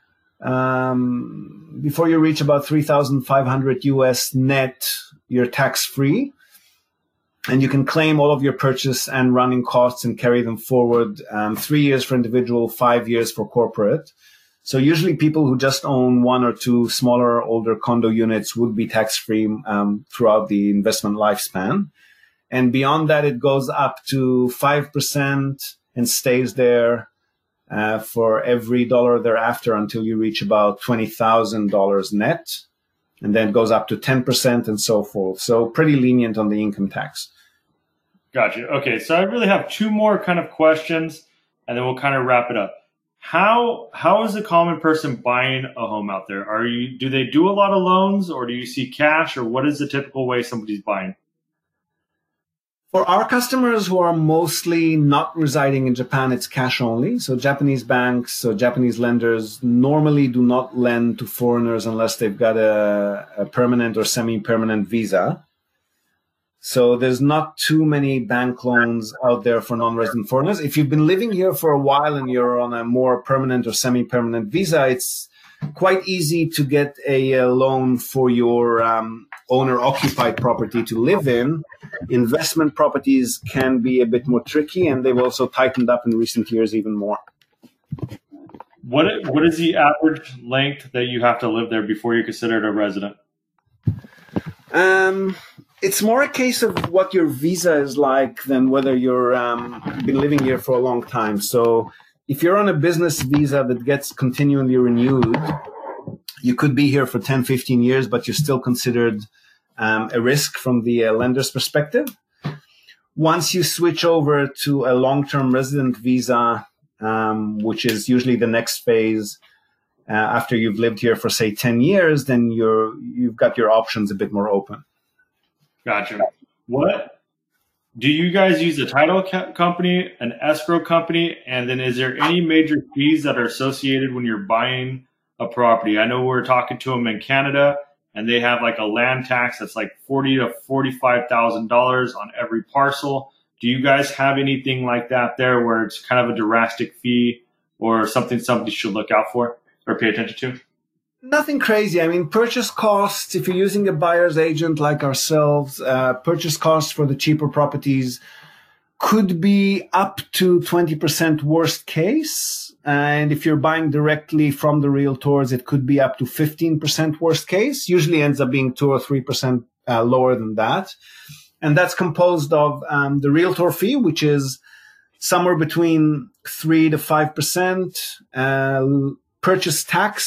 about 3,500 US net, you're tax free, and you can claim all of your purchase and running costs and carry them forward. 3 years for individual, 5 years for corporate. So usually people who just own 1 or 2 smaller, older condo units would be tax free throughout the investment lifespan. And beyond that, it goes up to 5% and stays there for every dollar thereafter until you reach about $20,000 net. And then it goes up to 10% and so forth. So pretty lenient on the income tax.
Gotcha. Okay, so I really have 2 more kind of questions, and then we'll kind of wrap it up. How is the common person buying a home out there? Do they do a lot of loans, or do you see cash, or what is the typical way somebody's buying?
For our customers who are mostly not residing in Japan, it's cash only. So Japanese banks, so Japanese lenders normally do not lend to foreigners unless they've got a permanent or semi-permanent visa. So there's not too many bank loans out there for non-resident foreigners. If you've been living here for a while and you're on a more permanent or semi-permanent visa, it's quite easy to get a loan for your owner-occupied property to live in. Investment properties can be a bit more tricky, and they've also tightened up in recent years even more.
What is the average length that you have to live there before you're considered a resident?
It's more a case of what your visa is like than whether you're been living here for a long time. So if you're on a business visa that gets continually renewed, you could be here for 10, 15 years, but you're still considered a risk from the lender's perspective. Once you switch over to a long-term resident visa, which is usually the next phase after you've lived here for, say, 10 years, then you've got your options a bit more open.
Gotcha. What do you guys use? A title company, an escrow company, and then is there any major fees that are associated when you're buying a property? I know we're talking to them in Canada, and they have like a land tax that's like $40,000 to $45,000 on every parcel. Do you guys have anything like that there, where it's kind of a drastic fee or something somebody should look out for or pay attention to?
Nothing crazy. I mean, purchase costs, if you're using a buyer's agent like ourselves, purchase costs for the cheaper properties could be up to 20% worst case. And if you're buying directly from the realtors, it could be up to 15% worst case. Usually ends up being 2 or 3% lower than that. And that's composed of the realtor fee, which is somewhere between 3 to 5%, purchase tax,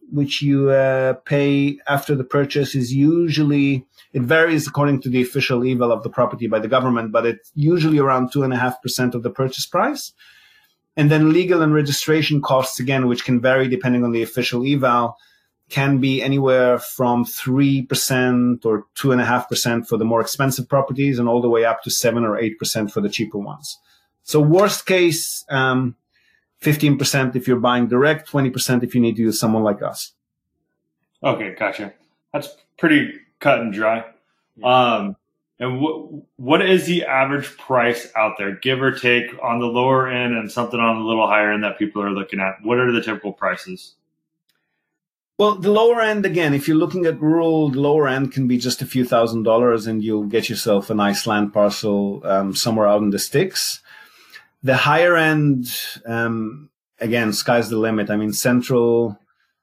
which you pay after the purchase is usually, it varies according to the official eval of the property by the government, but it's usually around 2.5% of the purchase price. And then legal and registration costs, again, which can vary depending on the official eval, can be anywhere from 3% or 2.5% for the more expensive properties and all the way up to 7 or 8% for the cheaper ones. So worst case, 15% if you're buying direct, 20% if you need to use someone like us.
Okay, gotcha. That's pretty cut and dry. And what is the average price out there, give or take, on the lower end and something on the little higher end that people are looking at? What are the typical prices?
Well, the lower end, again, if you're looking at rural, the lower end can be just a few $1,000s and you'll get yourself a nice land parcel somewhere out in the sticks. The higher end, again, sky's the limit. I mean, central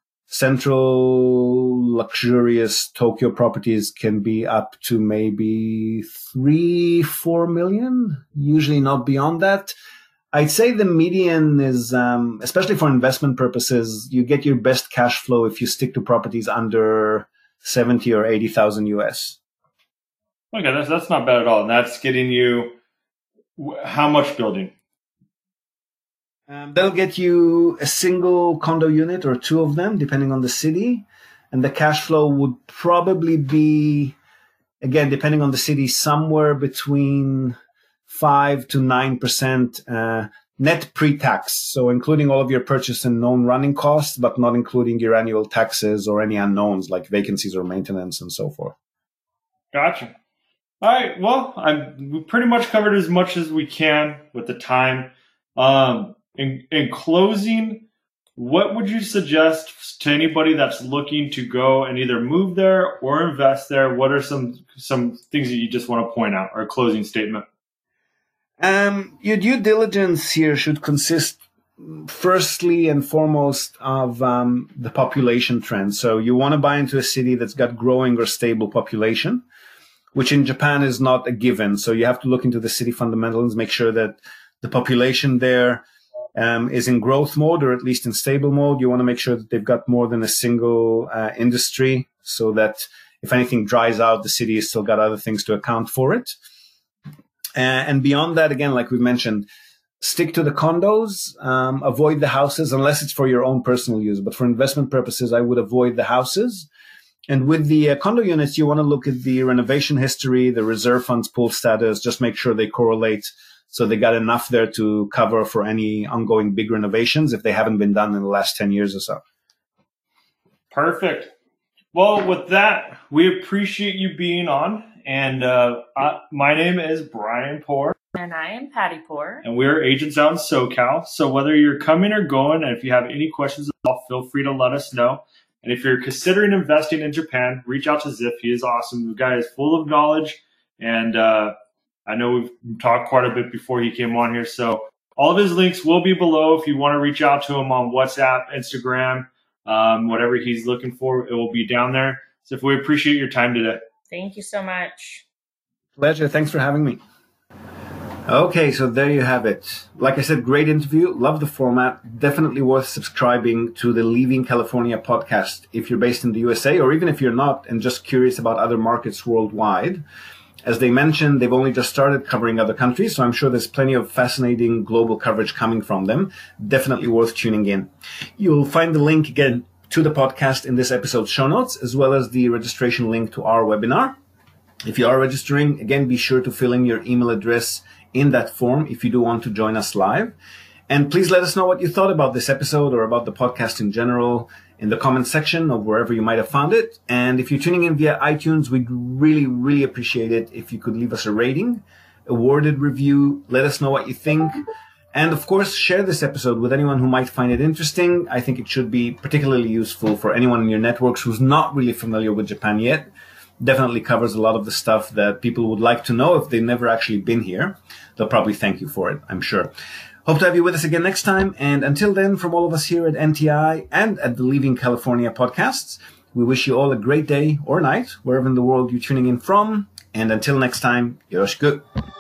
luxurious Tokyo properties can be up to maybe 3-4 million, usually not beyond that. I'd say the median is, especially for investment purposes, you get your best cash flow if you stick to properties under 70 or 80,000 US.
Okay, that's not bad at all. And that's getting you how much building?
They'll get you a single condo unit or two of them, depending on the city. And the cash flow would probably be, again, depending on the city, somewhere between 5 to 9% net pre-tax. So including all of your purchase and known running costs, but not including your annual taxes or any unknowns like vacancies or maintenance and so forth.
Gotcha. All right. Well, we pretty much covered as much as we can with the time. In closing, what would you suggest to anybody that's looking to go and either move there or invest there? What are some things that you just want to point out, or a closing statement?
Your due diligence here should consist firstly and foremost of the population trend. So you want to buy into a city that's got growing or stable population, which in Japan is not a given. So you have to look into the city fundamentals, make sure that the population there is in growth mode or at least in stable mode. You want to make sure that they've got more than a single industry so that if anything dries out, the city has still got other things to account for it. And beyond that, again, like we mentioned, stick to the condos, avoid the houses unless it's for your own personal use. But for investment purposes, I would avoid the houses. And with the condo units, you want to look at the renovation history, the reserve funds pool status, just make sure they correlate. So they got enough there to cover for any ongoing big renovations if they haven't been done in the last 10 years or so.
Perfect. Well, with that, we appreciate you being on. And my name is Brian Poor.
And I am Patty Poor.
And we're agents out in SoCal. So whether you're coming or going, and if you have any questions at all, feel free to let us know. And if you're considering investing in Japan, reach out to Zip. He is awesome. The guy is full of knowledge. And I know we've talked quite a bit before he came on here. So all of his links will be below if you want to reach out to him on WhatsApp, Instagram, whatever he's looking for, it will be down there. So if we appreciate your time today.
Thank you so much.
Pleasure. Thanks for having me. Okay, so there you have it. Like I said, great interview. Love the format. Definitely worth subscribing to the Leaving California podcast if you're based in the USA, or even if you're not and just curious about other markets worldwide. As they mentioned, they've only just started covering other countries, so I'm sure there's plenty of fascinating global coverage coming from them. Definitely worth tuning in. You'll find the link again to the podcast in this episode's show notes, as well as the registration link to our webinar. If you are registering, again, be sure to fill in your email address in that form if you do want to join us live. And please let us know what you thought about this episode or about the podcast in general in the comment section of wherever you might have found it. And if you're tuning in via iTunes, we'd really, really appreciate it if you could leave us a rating, a worded review, let us know what you think. And of course, share this episode with anyone who might find it interesting. I think it should be particularly useful for anyone in your networks who's not really familiar with Japan yet. Definitely covers a lot of the stuff that people would like to know if they've never actually been here. They'll probably thank you for it, I'm sure. Hope to have you with us again next time. And until then, from all of us here at NTI and at the Leaving California podcasts, we wish you all a great day or night, wherever in the world you're tuning in from. And until next time, yoroshiku.